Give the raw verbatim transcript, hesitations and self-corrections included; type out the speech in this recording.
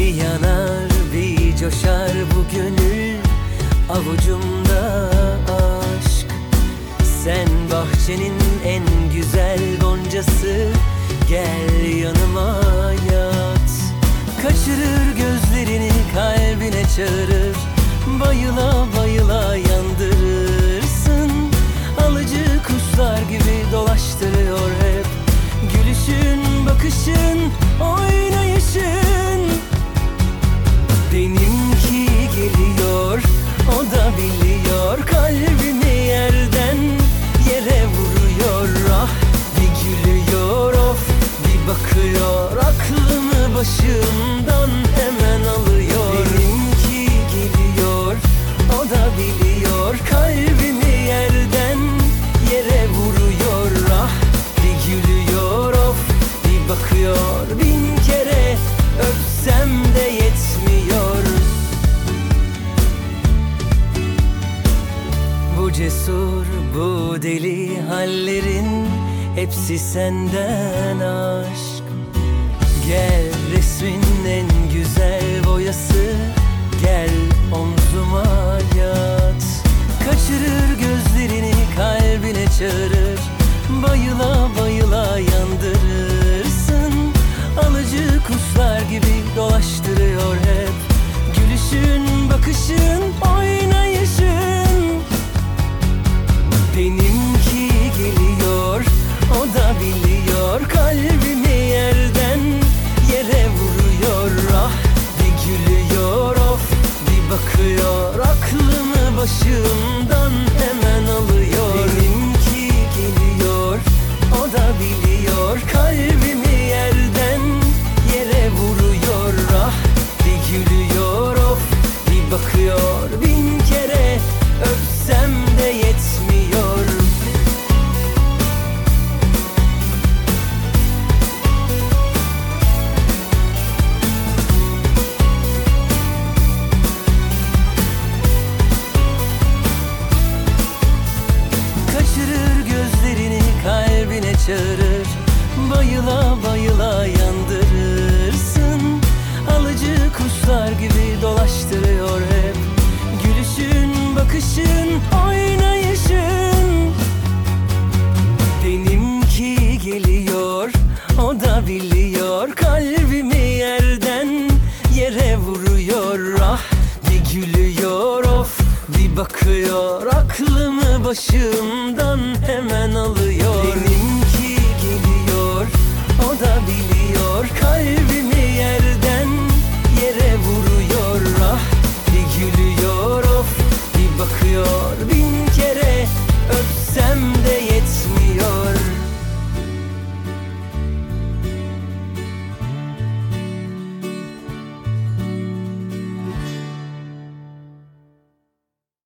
Bir yanar bir coşar bu gönül, avucumda aşk. Sen bahçenin en güzel goncası, gel yanıma yat. Kaçırır gözlerini, kalbine çağırır, bayıla bayıla yandırırsın. Alıcı kuşlar gibi dolaştırıyor hep gülüşün, bakışın, oynayışın. Benimki geliyor, o da biliyor, kalbimi yerden yere vuruyor. Ah, bir gülüyor, of, bir bakıyor, aklımı başımdan hemen alıyor. Benimki geliyor, o da biliyor, kalbimi yerden yere vuruyor. Ah, bir gülüyor, of, bir bakıyor, bin kere öpsem de yetmiyor. Bu cesur, bu deli hallerin hepsi senden aşk. Gel resmin en güzel boyası, gel omzuma yat. Kaçırır gözlerini, kalbine çağırır, bayıla bayıla yandırırsın. Alıcı kuşlar gibi dolaştırıyor hep gülüşün, bakışın, oynayışın. Benimki geliyor, o da biliyor, kalbimi yerden yere vuruyor. Ah, bir gülüyor, of, bir bakıyor, aklımı başımdan hemen alıyor. Benimki geliyor, o da biliyor, kalbimi yerden yere vuruyor. Ah, bir gülüyor, of, bir bakıyor, bin kere öpsem de yetmiyor. Kaçırır gözlerini, kalbine çağırır, bayıla bayıla yandırırsın. Alıcı kuşlar gibi dolaştırıyor hep gülüşün, bakışın, oynayışın. Benimki geliyor, o da biliyor, kalbimi yerden yere vuruyor. Ah, bir gülüyor, of, bir bakıyor, aklımı başımdan hemen alıyor. Benimki geliyor, o da biliyor, kalbimi